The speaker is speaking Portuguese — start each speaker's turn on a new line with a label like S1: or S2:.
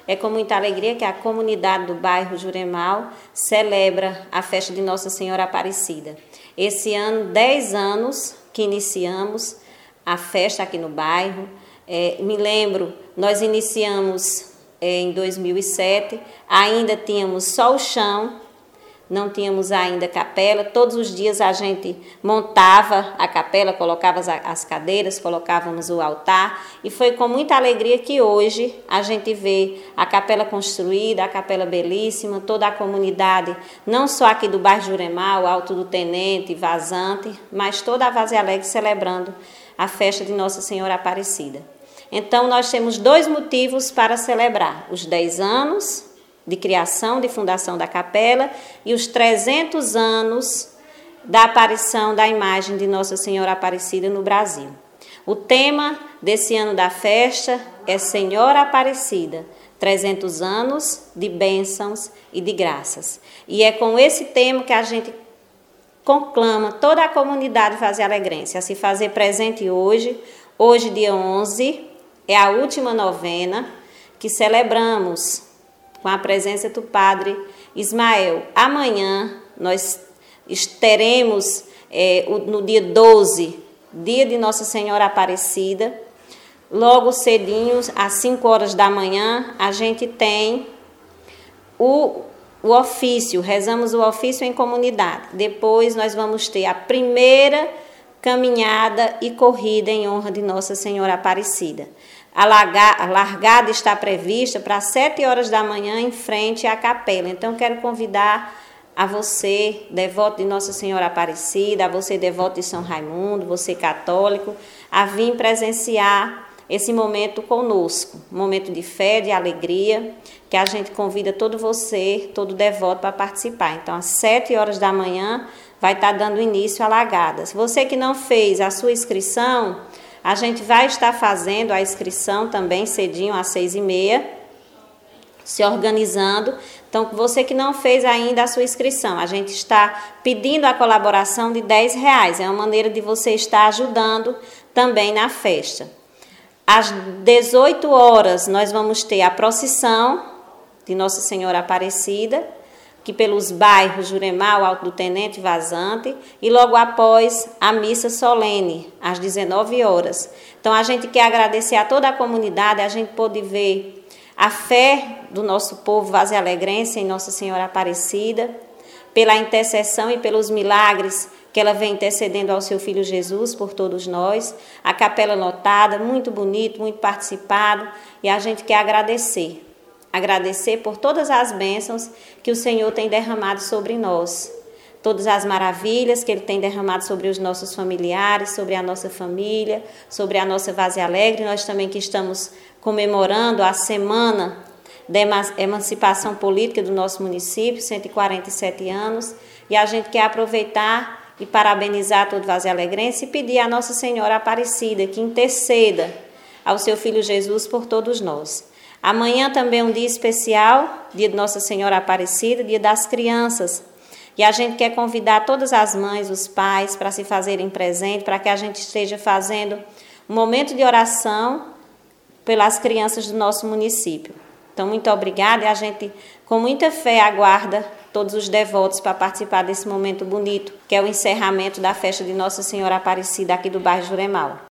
S1: É com muita alegria que a comunidade do bairro Juremal celebra a festa de Nossa Senhora Aparecida. Esse ano, 10 anos que iniciamos a festa aqui no bairro. Me lembro, nós iniciamos em 2007, ainda tínhamos só o chão, não tínhamos ainda capela. Todos os dias a gente montava a capela, colocava as cadeiras, colocávamos o altar, e foi com muita alegria que hoje a gente vê a capela construída, a capela belíssima, toda a comunidade, não só aqui do bairro Juremal, Alto do Tenente, Vazante, mas toda a Vazia Alegre celebrando a festa de Nossa Senhora Aparecida. Então nós temos 2 motivos para celebrar: os 10 anos de criação, de fundação da capela, e os 300 anos da aparição da imagem de Nossa Senhora Aparecida no Brasil. O tema desse ano da festa é Senhora Aparecida, 300 anos de bênçãos e de graças. E é com esse tema que a gente conclama toda a comunidade vazialegrense a se fazer presente hoje. Hoje, dia 11, é a última novena que celebramos com a presença do Padre Ismael. Amanhã nós teremos, no dia 12, dia de Nossa Senhora Aparecida, logo cedinho, às 5 horas da manhã, a gente tem o ofício, rezamos o ofício em comunidade. Depois nós vamos ter a primeira caminhada e corrida em honra de Nossa Senhora Aparecida. A largada está prevista para 7 horas da manhã em frente à capela. Então, quero convidar a você, devoto de Nossa Senhora Aparecida, a você, devoto de São Raimundo, você católico, a vir presenciar esse momento conosco. Um momento de fé, de alegria, que a gente convida todo você, todo devoto para participar. Então, às 7 horas da manhã vai estar dando início à largada. Se você que não fez a sua inscrição, a gente vai estar fazendo a inscrição também cedinho, às 6h30, se organizando. Então, você que não fez ainda a sua inscrição, a gente está pedindo a colaboração de R$10. É uma maneira de você estar ajudando também na festa. Às 18 horas, nós vamos ter a procissão de Nossa Senhora Aparecida, que pelos bairros Juremal, Alto do Tenente e Vazante, e logo após a missa solene, às 19 horas. Então, a gente quer agradecer a toda a comunidade, a gente pôde ver a fé do nosso povo vazialegrense em Nossa Senhora Aparecida, pela intercessão e pelos milagres que ela vem intercedendo ao seu Filho Jesus por todos nós. A capela lotada, muito bonito, muito participado, e a gente quer agradecer. Agradecer por todas as bênçãos que o Senhor tem derramado sobre nós. Todas as maravilhas que Ele tem derramado sobre os nossos familiares, sobre a nossa família, sobre a nossa Vazia Alegre. Nós também que estamos comemorando a semana da emancipação política do nosso município, 147 anos. E a gente quer aproveitar e parabenizar todo Vazia Alegrense e pedir a Nossa Senhora Aparecida que interceda ao seu Filho Jesus por todos nós. Amanhã também é um dia especial, dia de Nossa Senhora Aparecida, dia das crianças. E a gente quer convidar todas as mães, os pais, para se fazerem presente, para que a gente esteja fazendo um momento de oração pelas crianças do nosso município. Então, muito obrigada, e a gente, com muita fé, aguarda todos os devotos para participar desse momento bonito, que é o encerramento da festa de Nossa Senhora Aparecida aqui do bairro Juremal.